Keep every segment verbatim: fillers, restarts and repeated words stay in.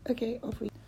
Okay, off we.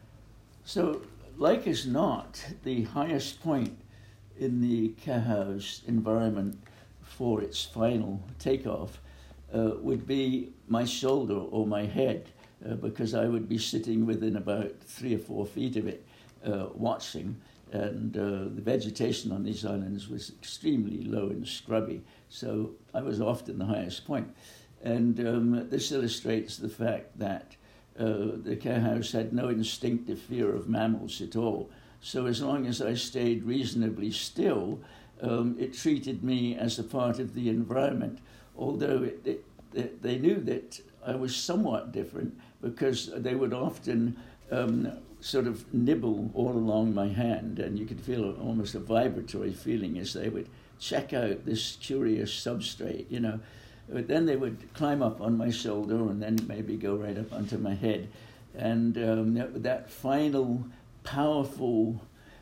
So, like as not, the highest point in the Cahau's environment for its final takeoff uh, would be my shoulder or my head, uh, because I would be sitting within about three or four feet of it, uh, watching, and uh, the vegetation on these islands was extremely low and scrubby, so I was often the highest point. And um, this illustrates the fact that uh, the Cahaus had no instinctive fear of mammals at all. So as long as I stayed reasonably still, um, it treated me as a part of the environment, although it, it, it, they knew that I was somewhat different, because they would often um, sort of nibble all along my hand, and you could feel almost a vibratory feeling as they would check out this curious substrate, you know. But then they would climb up on my shoulder and then maybe go right up onto my head. And um, that, that final powerful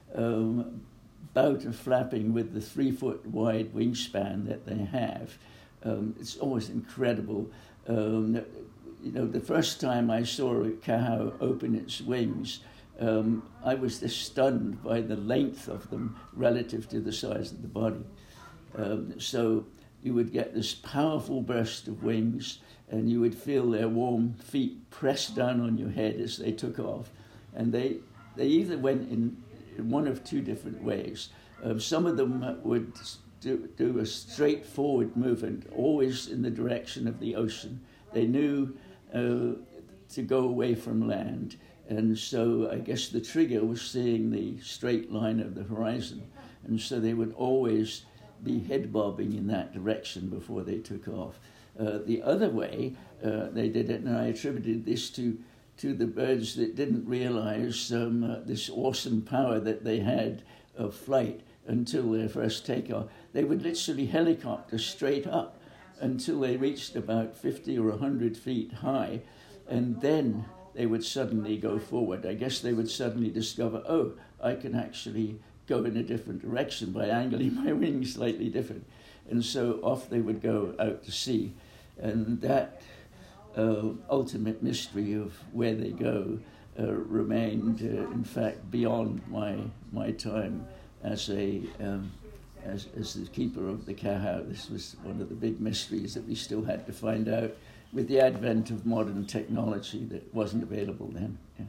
um, bout of flapping with the three-foot wide wingspan that they have, um, it's always incredible. Um, you know, the first time I saw a Cahau open its wings, um, I was just stunned by the length of them relative to the size of the body. Um, so you would get this powerful burst of wings, and you would feel their warm feet pressed down on your head as they took off. And they they either went in, in one of two different ways. Um, some of them would do, do a straightforward movement, always in the direction of the ocean. They knew uh, to go away from land. And so I guess the trigger was seeing the straight line of the horizon. And so they would always be head bobbing in that direction before they took off. Uh, the other way uh, they did it, and I attributed this to to the birds that didn't realize um, uh, this awesome power that they had of flight until their first takeoff. They would literally helicopter straight up until they reached about fifty or one hundred feet high, and then they would suddenly go forward. I guess they would suddenly discover, oh, I can actually go in a different direction by angling my wings slightly different. And so off they would go out to sea. And that uh, ultimate mystery of where they go uh, remained, uh, in fact, beyond my my time as a um, as, as the keeper of the Cahau. This was one of the big mysteries that we still had to find out with the advent of modern technology that wasn't available then. Yeah.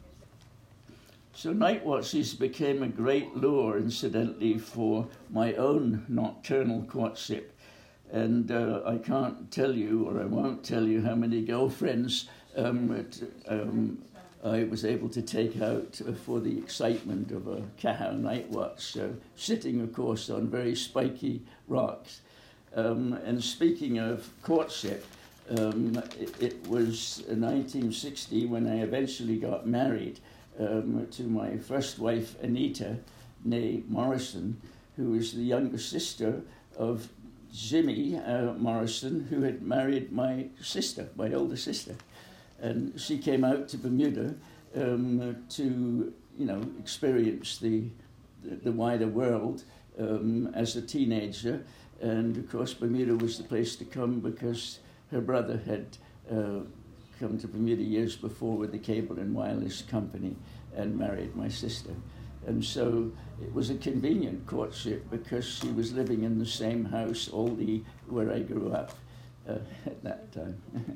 So night watches became a great lure, incidentally, for my own nocturnal courtship. And uh, I can't tell you, or I won't tell you, how many girlfriends um, it, um, I was able to take out uh, for the excitement of a Cahau night watch, uh, sitting, of course, on very spiky rocks. Um, and speaking of courtship, um, it, it was in nineteen sixty when I eventually got married Um, to my first wife, Anita, née Morrison, who was the younger sister of Jimmy uh, Morrison, who had married my sister, my older sister. And she came out to Bermuda um, to, you know, experience the, the, the wider world um, as a teenager. And, of course, Bermuda was the place to come because her brother had uh, come to Bermuda years before with the Cable and Wireless Company and married my sister. And so it was a convenient courtship because she was living in the same house, Oldie, where I grew up uh, at that time.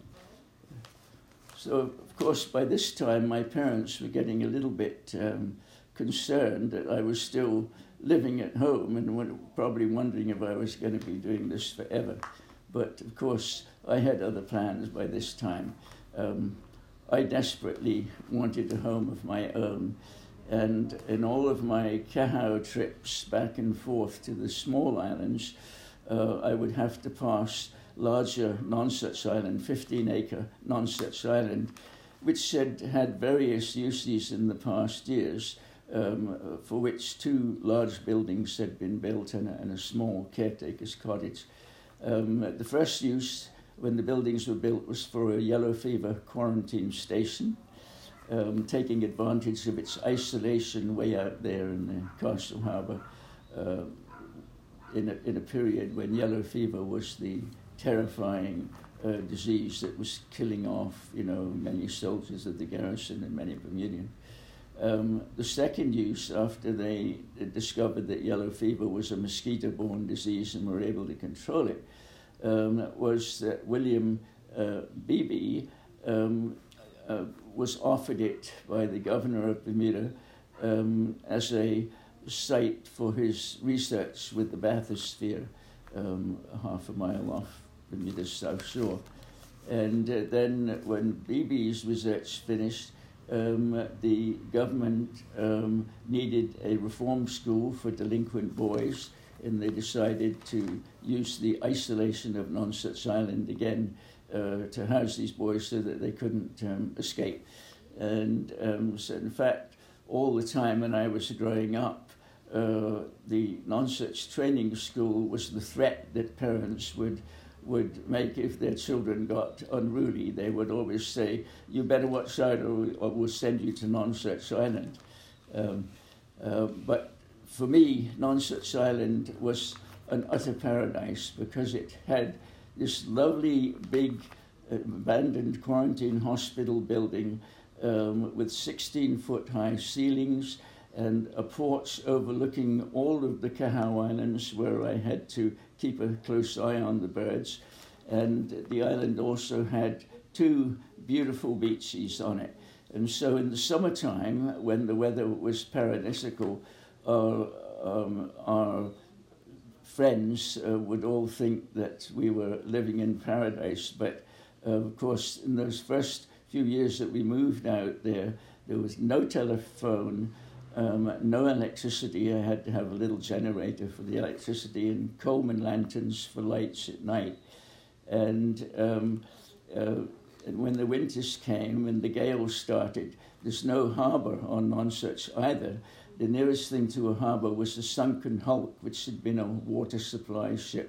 So, of course, by this time, my parents were getting a little bit um, concerned that I was still living at home and were probably wondering if I was going to be doing this forever. But, of course, I had other plans by this time. Um, I desperately wanted a home of my own, and in all of my Cahau trips back and forth to the small islands, uh, I would have to pass larger Nonsuch Island, fifteen-acre Nonsuch Island, which had had various uses in the past years, um, for which two large buildings had been built and a, and a small caretaker's cottage. Um, the first use, when the buildings were built, was for a yellow fever quarantine station, um, taking advantage of its isolation way out there in the Castle Harbour uh, in, a, in a period when yellow fever was the terrifying uh, disease that was killing off, you know, many soldiers of the garrison and many Bermudians. Um, the second use, after they discovered that yellow fever was a mosquito-borne disease and were able to control it, um, was that William uh, Beebe um, uh, was offered it by the governor of Bermuda um, as a site for his research with the bathysphere, um, half a mile off Bermuda's south shore. And uh, then when Beebe's research finished, Um, the government um, needed a reform school for delinquent boys, and they decided to use the isolation of Nonsuch Island again uh, to house these boys so that they couldn't um, escape. And um, so, in fact, all the time when I was growing up, uh, the Nonsuch Training School was the threat that parents would would make if their children got unruly. They would always say, you better watch out or, or we'll send you to Nonsuch Island. Um, uh, but for me, Nonsuch Island was an utter paradise because it had this lovely big uh, abandoned quarantine hospital building um, with sixteen foot high ceilings and a porch overlooking all of the Kahau Islands where I had to keep a close eye on the birds. And the island also had two beautiful beaches on it. And so in the summertime, when the weather was paradisical, our, um, our friends uh, would all think that we were living in paradise. But uh, of course, in those first few years that we moved out there, there was no telephone, Um, no electricity. I had to have a little generator for the electricity and Coleman lanterns for lights at night. And, um, uh, and when the winters came and the gales started, there's no harbour on Nonsuch either. The nearest thing to a harbour was the sunken hulk, which had been a water supply ship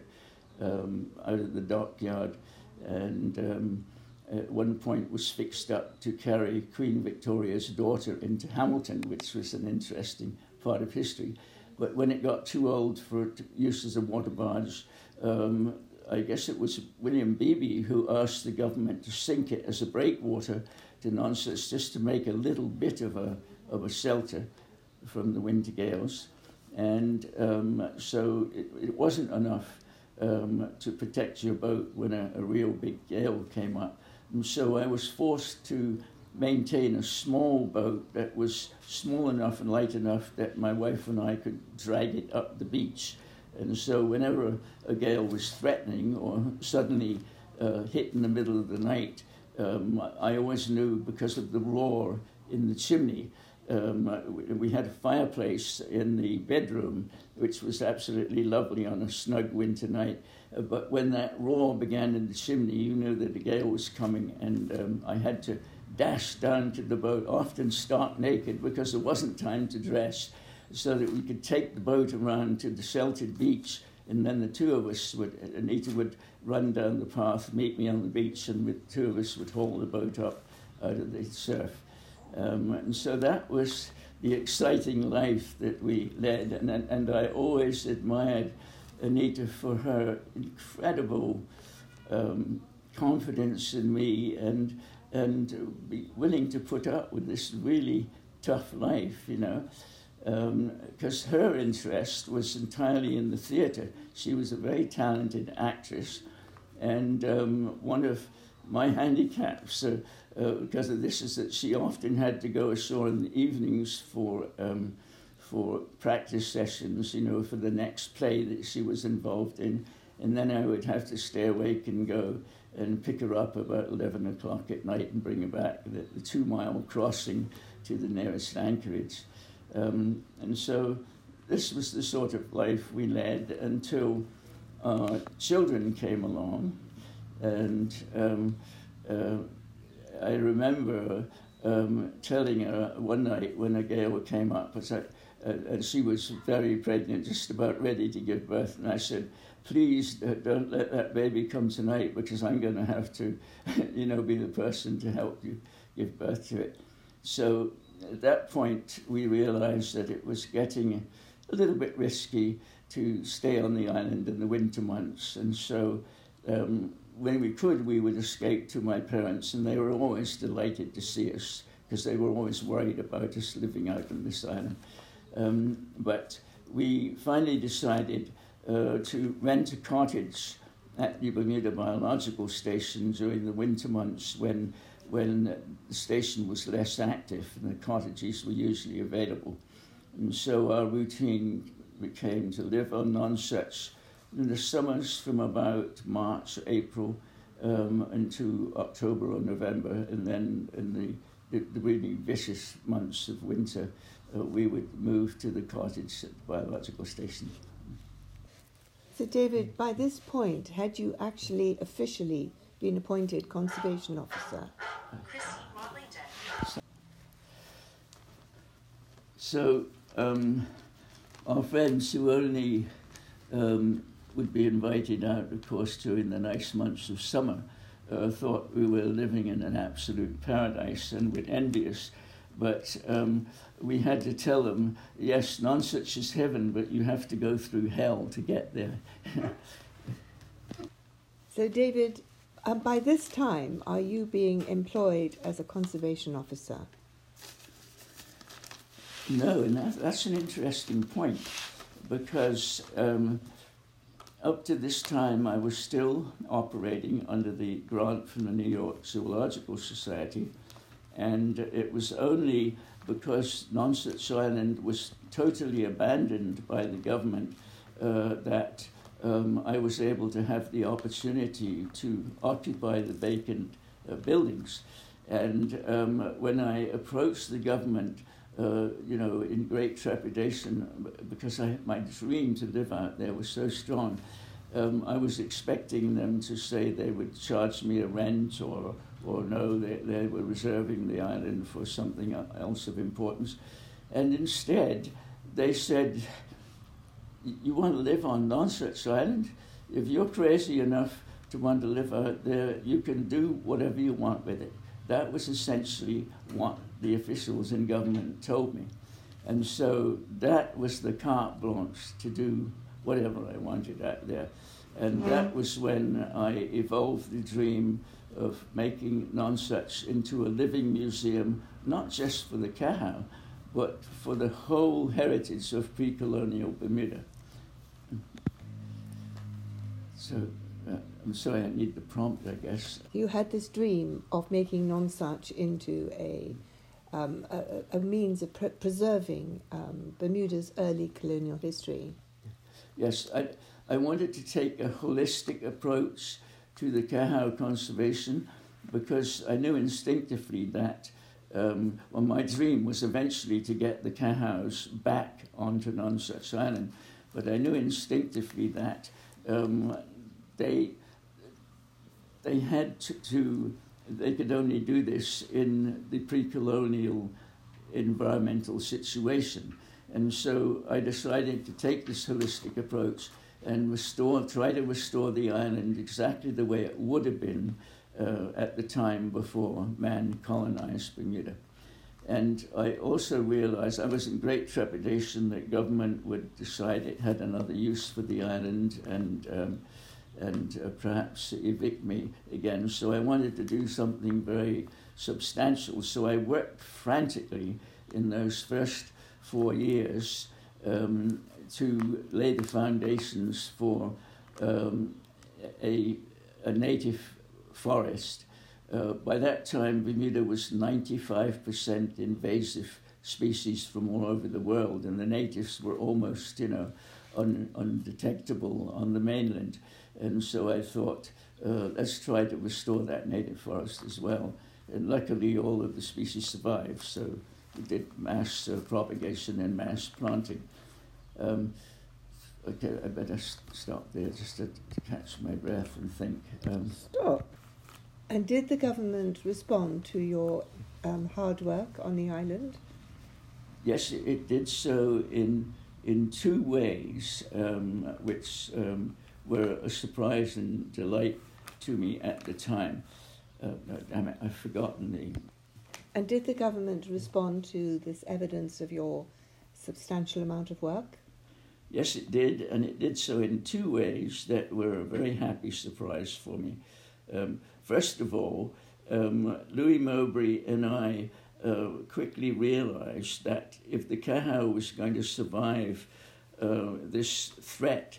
um, out of the dockyard. And um, at one point was fixed up to carry Queen Victoria's daughter into Hamilton, which was an interesting part of history. But when it got too old for use as a water barge, um, I guess it was William Beebe who asked the government to sink it as a breakwater to Nonsuch just to make a little bit of a, of a shelter from the winter gales. And um, so it, it wasn't enough um, to protect your boat when a, a real big gale came up. And so I was forced to maintain a small boat that was small enough and light enough that my wife and I could drag it up the beach. And so whenever a gale was threatening or suddenly uh, hit in the middle of the night, um, I always knew because of the roar in the chimney. Um, we had a fireplace in the bedroom, which was absolutely lovely on a snug winter night. Uh, but when that roar began in the chimney, you knew that the gale was coming, and um, I had to dash down to the boat, often stark naked, because there wasn't time to dress, so that we could take the boat around to the sheltered beach, and then the two of us would, Anita would run down the path, meet me on the beach, and the two of us would haul the boat up out of the surf. Um, and so that was the exciting life that we led, and, and I always admired Anita for her incredible um, confidence in me and and be willing to put up with this really tough life, you know, because um, her interest was entirely in the theatre. She was a very talented actress, and um, one of my handicaps uh, uh, because of this is that she often had to go ashore in the evenings for um, for practice sessions, you know, for the next play that she was involved in, and then I would have to stay awake and go and pick her up about eleven o'clock at night and bring her back the, the two-mile crossing to the nearest anchorage. Um, and so this was the sort of life we led until our children came along. And um, uh, I remember um, telling her one night when a gale came up, I said, uh, and she was very pregnant, just about ready to give birth, and I said, please uh, don't let that baby come tonight, because I'm going to have to, you know, be the person to help you give birth to it. So at that point, we realized that it was getting a little bit risky to stay on the island in the winter months, and so um, when we could, we would escape to my parents, and they were always delighted to see us because they were always worried about us living out on this island. Um, but we finally decided uh, to rent a cottage at the Bermuda Biological Station during the winter months when when the station was less active and the cottages were usually available. And so our routine became to live on Nonsuch in the summers from about March, April, um, into October or November, and then in the, the, the really vicious months of winter, uh, we would move to the cottage at the biological station. So David, by this point, had you actually officially been appointed conservation officer? So um, our friends who only um, would be invited out, of course, during the nice months of summer, uh, thought we were living in an absolute paradise and would envy us. But um, we had to tell them, yes, Nonsuch is heaven, but you have to go through hell to get there. So David, uh, by this time, are you being employed as a conservation officer? No, and that, that's an interesting point, because um, up to this time I was still operating under the grant from the New York Zoological Society, and it was only because Nonsuch Island was totally abandoned by the government uh, that um, I was able to have the opportunity to occupy the vacant uh, buildings. And um, when I approached the government, Uh, you know, in great trepidation, because I, my dream to live out there was so strong. Um, I was expecting them to say they would charge me a rent, or, or no, they, they were reserving the island for something else of importance. And instead, they said, you want to live on Nonsuch Island? If you're crazy enough to want to live out there, you can do whatever you want with it. That was essentially what the officials in government told me. And so that was the carte blanche to do whatever I wanted out there. And mm-hmm. that was when I evolved the dream of making Nonsuch into a living museum, not just for the Cahow, but for the whole heritage of pre-colonial Bermuda. So, uh, I'm sorry, I need the prompt, I guess. You had this dream of making Nonsuch into a um, a, a means of pre- preserving um, Bermuda's early colonial history. Yes, I, I wanted to take a holistic approach to the Cahow conservation, because I knew instinctively that um, well, my dream was eventually to get the Cahows back onto Nonsuch Island, but I knew instinctively that um, they they had to, to they could only do this in the pre-colonial environmental situation. And so I decided to take this holistic approach and restore, try to restore the island exactly the way it would have been uh, at the time before man colonized Bermuda. And I also realized, I was in great trepidation that government would decide it had another use for the island and um, and uh, perhaps evict me again. So I wanted to do something very substantial. So I worked frantically in those first four years um, to lay the foundations for um, a, a native forest. Uh, by that time, Bermuda was ninety-five percent invasive species from all over the world, and the natives were almost, you know, un, undetectable on the mainland. And so I thought, uh, let's try to restore that native forest as well. And luckily, all of the species survived, so we did mass uh, propagation and mass planting. Um, okay, I better stop there just to, to catch my breath and think. Um, Stop. And did the government respond to your um, hard work on the island? Yes, it, it did so in in two ways, um, which um, were a surprise and delight to me at the time. Uh, damn it, I've forgotten the... And did the government respond to this evidence of your substantial amount of work? Yes, it did, and it did so in two ways that were a very happy surprise for me. Um, first of all, um, Louis Mowbray and I uh, quickly realized that if the Cahao was going to survive uh, this threat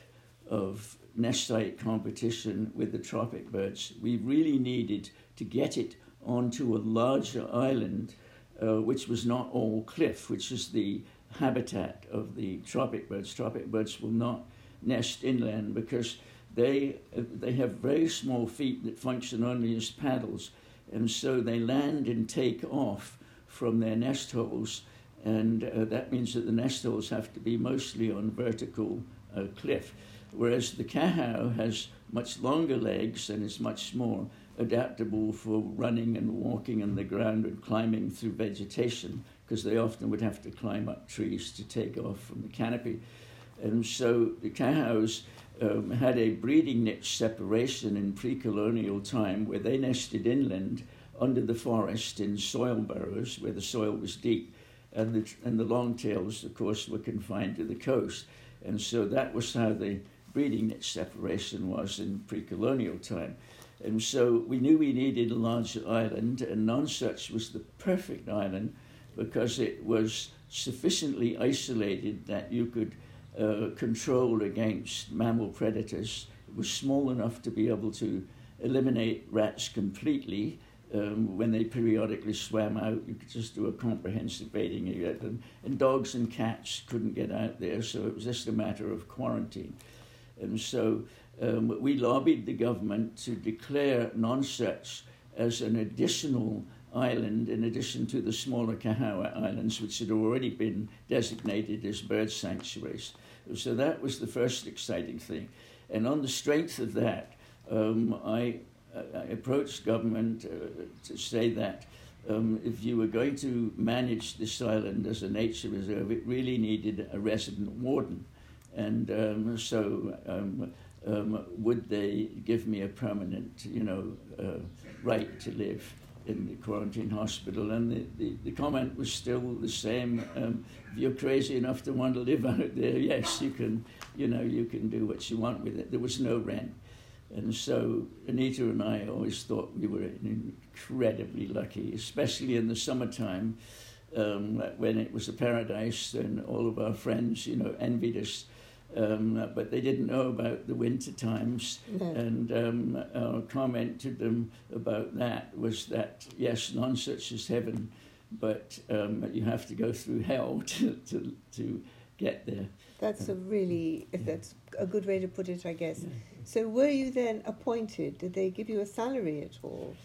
of nest site competition with the tropic birds, we really needed to get it onto a larger island, uh, which was not all cliff, which is the habitat of the tropic birds. Tropic birds will not nest inland because they uh, they have very small feet that function only as paddles, and so they land and take off from their nest holes, and uh, that means that the nest holes have to be mostly on vertical uh, cliff, whereas the Cahao has much longer legs and is much more adaptable for running and walking on the ground and climbing through vegetation, because they often would have to climb up trees to take off from the canopy. And so the Cahaos um, had a breeding niche separation in pre-colonial time where they nested inland under the forest in soil burrows where the soil was deep, and the, and the longtails, of course, were confined to the coast. And so that was how the breeding niche separation was in pre-colonial time. And so we knew we needed a larger island, and Nonsuch was the perfect island because it was sufficiently isolated that you could uh, control against mammal predators. It was small enough to be able to eliminate rats completely. Um, when they periodically swam out, you could just do a comprehensive baiting event, and, and dogs and cats couldn't get out there, so it was just a matter of quarantine. And so um, we lobbied the government to declare Nonsuch as an additional island in addition to the smaller Cahao Islands, which had already been designated as bird sanctuaries. So that was the first exciting thing. And on the strength of that, um, I, I approached government uh, to say that um, if you were going to manage this island as a nature reserve, it really needed a resident warden. And um, so um, um, would they give me a permanent, you know, uh, right to live in the quarantine hospital? And the, the, the comment was still the same. Um, if you're crazy enough to want to live out there, yes, you can, you know, you can do what you want with it. There was no rent. And so Anita and I always thought we were incredibly lucky, especially in the summertime um, when it was a paradise and all of our friends, you know, envied us. Um, but they didn't know about the winter times. No. And um, our comment to them about that was that, yes, Nonsuch is heaven, but um, you have to go through hell to, to, to get there. That's a really, yeah. that's a good way to put it, I guess. Yeah. So were you then appointed? Did they give you a salary at all?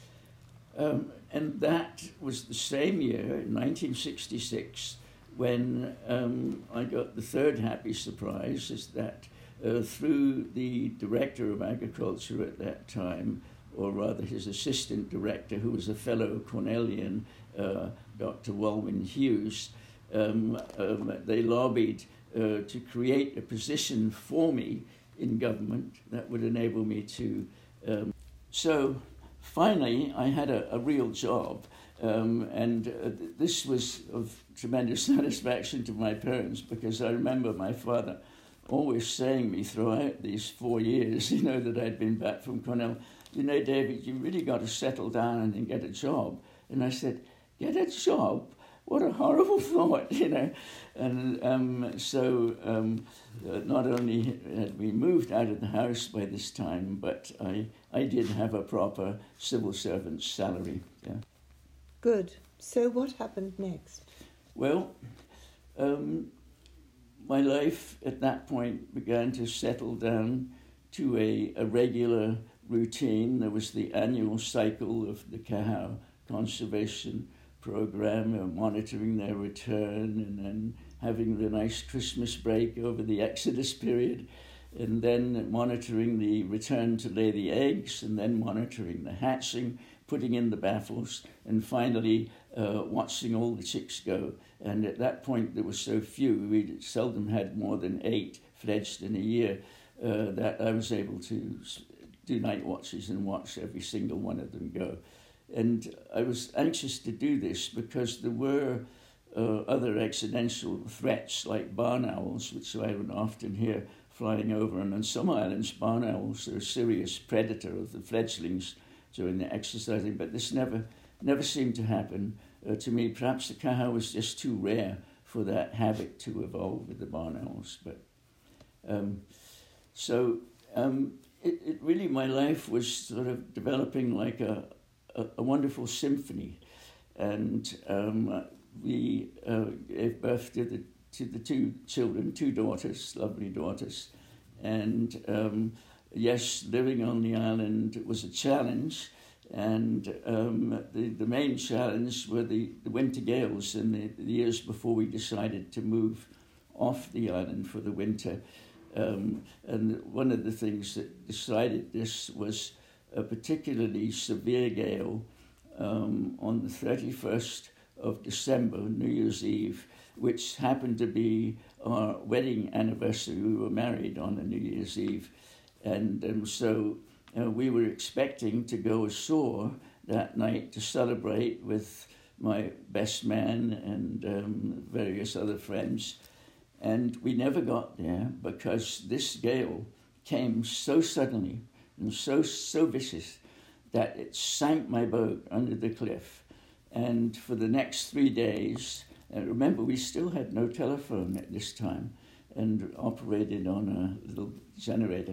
Um, and that was the same year, in nineteen sixty-six, when um, I got the third happy surprise, is that uh, through the Director of Agriculture at that time, or rather his assistant director, who was a fellow Cornellian, uh, Doctor Walwyn Hughes, um, um, they lobbied uh, to create a position for me in government that would enable me to... Um, so finally, I had a, a real job. Um, and uh, this was of tremendous satisfaction to my parents, because I remember my father always saying me throughout these four years, you know, that I'd been back from Cornell, you know, David, you really got to settle down and get a job. And I said, get a job? What a horrible thought, you know. And um, so um, uh, not only had we moved out of the house by this time, but I, I did have a proper civil servant's salary, yeah. Good. So what happened next? Well, um, my life at that point began to settle down to a, a regular routine. There was the annual cycle of the Cahao Conservation Program, uh, monitoring their return, and then having the nice Christmas break over the Exodus period, and then monitoring the return to lay the eggs, and then monitoring the hatching, putting in the baffles, and finally uh, watching all the chicks go. And at that point, there were so few, we seldom had more than eight fledged in a year, uh, that I was able to do night watches and watch every single one of them go. And I was anxious to do this because there were uh, other accidental threats like barn owls, which I would often hear flying over. And on some islands, barn owls are a serious predator of the fledglings, during the exercising, but this never never seemed to happen uh, to me. Perhaps the kaha was just too rare for that habit to evolve with the barn owls. But um, so um, it, it really, my life was sort of developing like a, a, a wonderful symphony. And um, we uh, gave birth to the to the two children, two daughters, lovely daughters. And um, yes, living on the island was a challenge. And um, the, the main challenge were the, the winter gales in the, the years before we decided to move off the island for the winter. Um, and one of the things that decided this was a particularly severe gale um, on the thirty-first of December, New Year's Eve, which happened to be our wedding anniversary. We were married on a New Year's Eve. And um, so uh, we were expecting to go ashore that night to celebrate with my best man and um, various other friends. And we never got there because this gale came so suddenly and so, so vicious that it sank my boat under the cliff. And for the next three days, and remember, we still had no telephone at this time and operated on a little generator.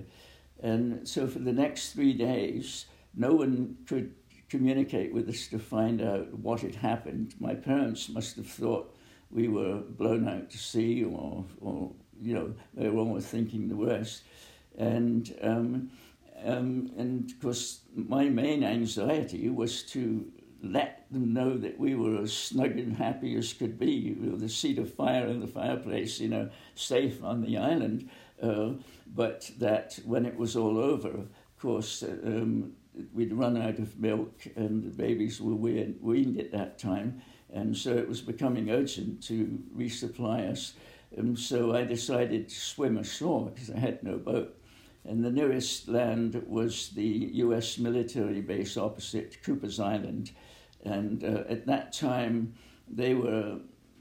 And so for the next three days, no one could communicate with us to find out what had happened. My parents must have thought we were blown out to sea, or, or you know, they were almost thinking the worst. And, um, um, and of course, my main anxiety was to let them know that we were as snug and happy as could be, with the seat of fire in the fireplace, you know, safe on the island. Uh, but that when it was all over, of course, um, we'd run out of milk and the babies were weaned at that time. And so it was becoming urgent to resupply us. And so I decided to swim ashore because I had no boat. And the nearest land was the U S military base opposite Cooper's Island. And uh, at that time, they were,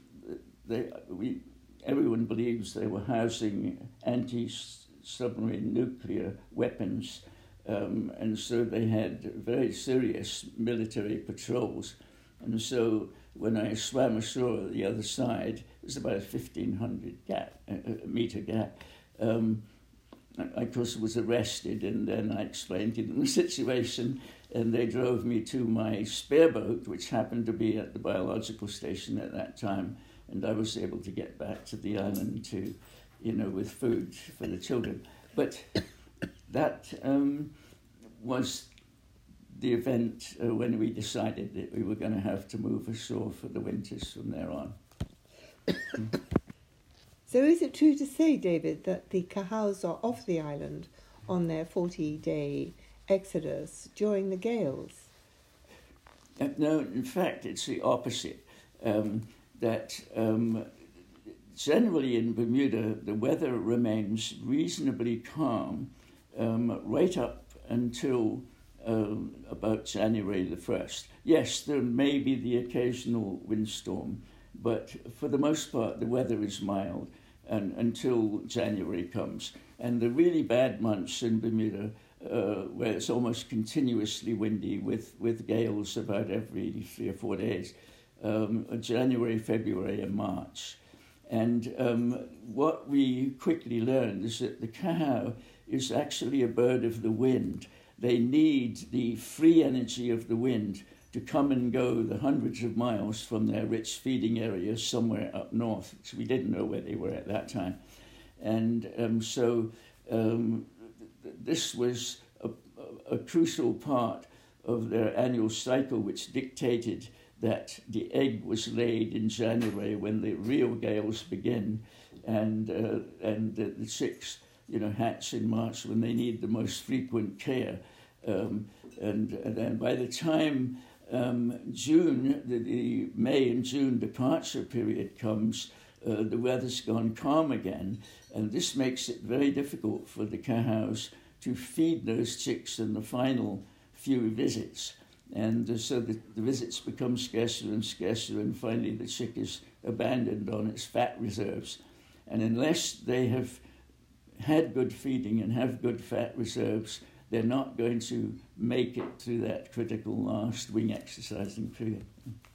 they, we, everyone believes they were housing anti-submarine nuclear weapons. Um, and so they had very serious military patrols. And so when I swam ashore at the other side, it was about a fifteen hundred gap, uh, meter gap. Um, I, of course, was arrested, and then I explained to them the situation, and they drove me to my spare boat, which happened to be at the biological station at that time, and I was able to get back to the island to, you know, with food for the children. But that um, was the event uh, when we decided that we were going to have to move ashore for the winters from there on. So is it true to say, David, that the Cahows are off the island on their forty-day exodus during the gales? Uh, no, in fact, it's the opposite. Um, that um, generally in Bermuda, the weather remains reasonably calm um, right up until um, about January the first. Yes, there may be the occasional windstorm, but for the most part, the weather is mild and, until January comes. And the really bad months in Bermuda, uh, where it's almost continuously windy with, with gales about every three or four days, um, January, February, and March. And um, what we quickly learned is that the cahao is actually a bird of the wind. They need the free energy of the wind to come and go the hundreds of miles from their rich feeding areas somewhere up north. So we didn't know where they were at that time. And um, so um, th- this was a, a, a crucial part of their annual cycle, which dictated that the egg was laid in January when the real gales begin, and uh, and the, the chicks, you know, hatch in March when they need the most frequent care. Um, and, and then by the time um, June, the, the May and June departure period comes, uh, the weather's gone calm again, and this makes it very difficult for the cahows to feed those chicks in the final few visits. And uh, so the, the visits become scarcer and scarcer, and finally the chick is abandoned on its fat reserves. And unless they have had good feeding and have good fat reserves, they're not going to make it through that critical last wing exercising period.